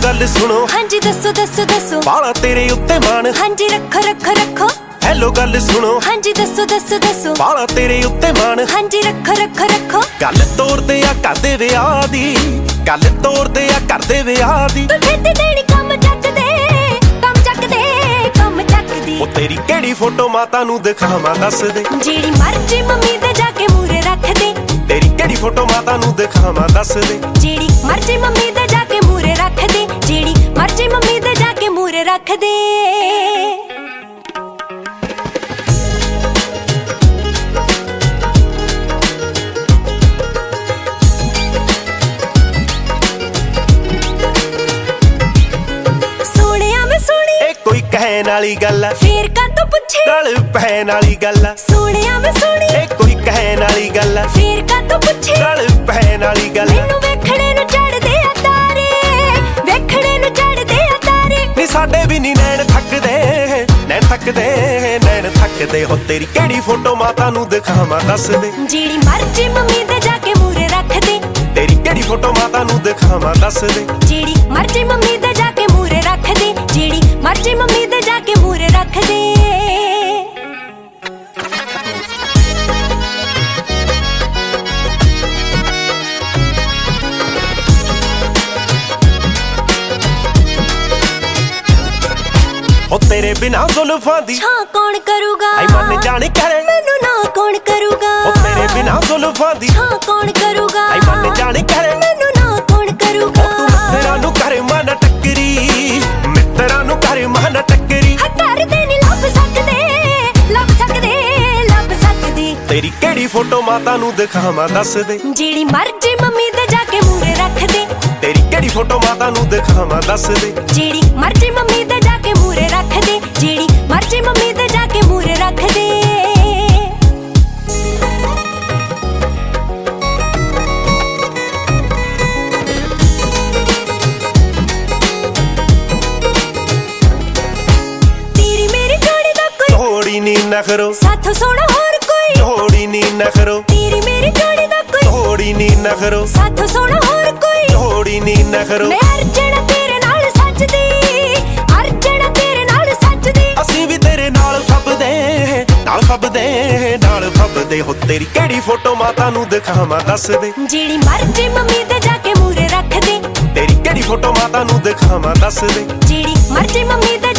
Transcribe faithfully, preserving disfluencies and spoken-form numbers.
गल सुनो हाँ जी दसो दसो दसो बाला तेरे उत्ते मान हाँ जी रखो रखो रखो हेलो गल सुनो हाँ जी दसो दसो दसो बाला तेरे उत्ते मान हाँ जी रखो रखो रखो गल तोड़दे आ करदे विआह दी गल तोड़दे आ करदे विआह दी तू छेती देनी कम चक दे कम चक दे कम चक दे ओ तेरी केड़ी फोटो माता नू दिखावां दस दे जेड़ी मर्जी मम्मी दे जाके मूरे रख दे तेरी केड़ी फोटो माता नू दिखावां दस दे जेड़ी मर्जी मम्मी दे जाके मूरे रख दे जेड़ी मर्जी मम्मी दे जाके मूरे रख दे कोई कहन वाली गल है फेर का तो पूछे गल पहन वाली गल है सोनिया मैं सोनी ए कोई कहन वाली गल है फेर का तो पूछे गल पहन वाली गल है मैनू वेखणे नु चढ़ दे आ तारे वेखणे नु चढ़ दे आ तारे नी साडे भी नी नैन थकदे नैन थकदे नैन थकदे हो तेरी केड़ी फोटो माता नू दिखावां दस दे जेड़ी मर्जी मम्मी दे जाके मूरे रख दे तेरी केड़ी फोटो माता नू दिखावां दस दे जेड़ी मर्जी मम्मी दे जाके मूरे रख दे जेड़ी मर्जी मम्मी दे जाके मूरे रख दे ओ तेरे बिना जुल्फां दी छां कौन करूगा आई मन जाने करे मैनू ना कौन करूगा ओ तेरे बिना जुल्फां दी छां कौन करूगा आई मन जाने करे मैनू ना कौन करूगा तू मित्तरां नू कर मन टक्करी मित्तरां नू कर मन टक्करी कर दे नी लब सकदे लब सकदे लब सकदे तेरी केड़ी फोटो माता नू दिखावां दस दे जेड़ी मर्जी मम्मी दे जाके मूरे रख दे तेरी केड़ी फोटो माता नू दिखावां दस दे जेड़ी मर्जी मम्मी दे जाके मूरे रख दे जेड़ी मर्जी मम्मी दे जाके मूरे रख दे तेरी मेरी जोड़ी दा कोई जोड़ी नी नखरो साथों सोना होर कोई जोड़ी नी नखरो तेरी मेरी जोड़ी दा कोई जोड़ी नी नखरो साथों सोना होर कोई जोड़ी नी नखरो मैं अर्जना तेरे नाल सजदी अर्जना तेरे नाल सजदी ਅਸੀਂ ਵੀ ਤੇਰੇ ਨਾਲ ਫੱਬਦੇ ਨਾਲ ਫੱਬਦੇ ਨਾਲ ਫੱਬਦੇ ਹੋ ਤੇਰੀ ਕਿਹੜੀ ਫੋਟੋ ਮਾਤਾ ਨੂੰ ਦਿਖਾਵਾਂ ਦੱਸ ਦੇ ਜਿਹੜੀ ਮਰਜੀ ਮੰਮੀ ਦੇ ਜਾ ਕੇ ਮੂਰੇ ਰੱਖ ਦੇ ਤੇਰੀ ਕਿਹੜੀ ਫੋਟੋ ਮਾਤਾ ਨੂੰ ਦਿਖਾਵਾਂ ਦੱਸ ਦੇ ਜਿਹੜੀ ਮਰਜੀ ਮੰਮੀ ਦੇ